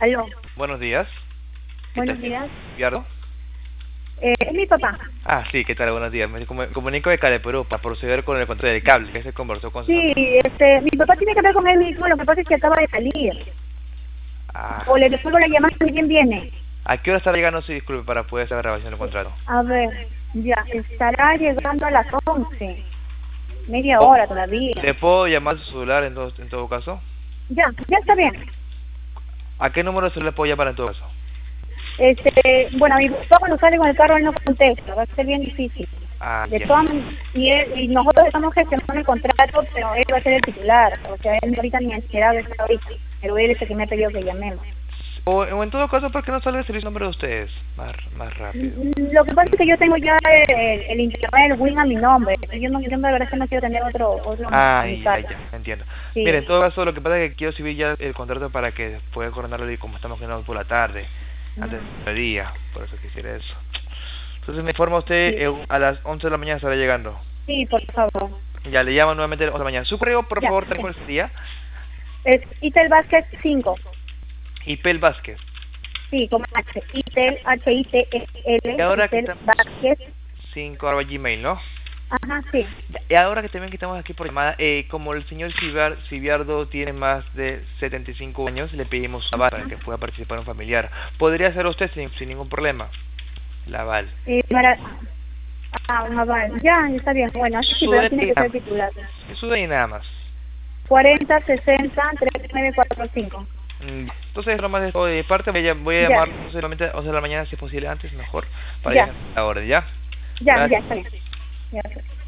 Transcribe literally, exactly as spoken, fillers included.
Aló, Buenos días. ¿Qué buenos tal? días. ¿Viardo? Eh, es mi papá. Ah, sí, ¿qué tal? Buenos días. Me comu- comunico de Cali, Perú, para proceder con el control del cable, que se conversó con su Sí, familia. este, mi papá tiene que hablar con él mismo, lo que pasa es que acaba de salir. Ah, O le devuelvo la llamada si bien viene. ¿a qué hora está llegando? Sí, disculpe, para poder hacer la grabación del contrato. A ver, ya, estará llegando a las once. Media Oh, hora todavía. ¿le puedo llamar a su celular en todo, en todo caso? Ya, ya está bien. ¿A qué número se le puedo llamar en todo caso? Este, bueno, mi papá cuando sale con el carro él no contesta, va a ser bien difícil. Ah, De ya. todas man- y, él, y nosotros estamos gestionando el contrato, pero él va a ser el titular. O sea, él ahorita ni enterado está ahorita. Pero él es el que me ha pedido que llamemos. O, o en todo caso, ¿por qué no sale el servicio nombre de ustedes? Más, más rápido. Lo que pasa es que yo tengo ya el, el internet, el Win a mi nombre. Yo no, yo de verdad que no quiero tener otro, otro Ah, en mi ya, casa. ya, entiendo. Sí. Mire, en todo caso, lo que pasa es que quiero subir ya el contrato para que pueda coordinarlo y como estamos quedando por la tarde, antes del día, por eso quisiera eso. Entonces me informa usted, Sí, eh, a las once de la mañana estará llegando. sí, por favor. Ya, le llamo nuevamente a las once de la mañana. Su correo, por Ya, favor, sí. tengo el día. Es Itel Vázquez cinco. Ipel Vázquez. Sí, como H. Itel, H I T E Y L, ahora que Itel estamos Vázquez. cinco arroba gmail, ¿no? Ajá, sí. Ya, y ahora que también que estamos aquí por llamada, eh, como el señor Cibar, Cibiardo tiene más de setenta y cinco años, le pedimos aval para que pueda participar un familiar. ¿Podría ser usted sin, sin ningún problema? La aval. Eh, para... Ah, un aval. Ya, está bien. Bueno, así sí, Su pero tiene que ser D N I, titular. su D N I nada más. cuarenta sesenta treinta y nueve cuarenta y cinco. Mm, Entonces, nomás de oh, de parte, voy a, voy a Ya, llamar solamente a las once de la mañana, si es posible antes, mejor, para ya, llegar a la hora, ¿ya? ya, ya, Gracias. está bien. Ya,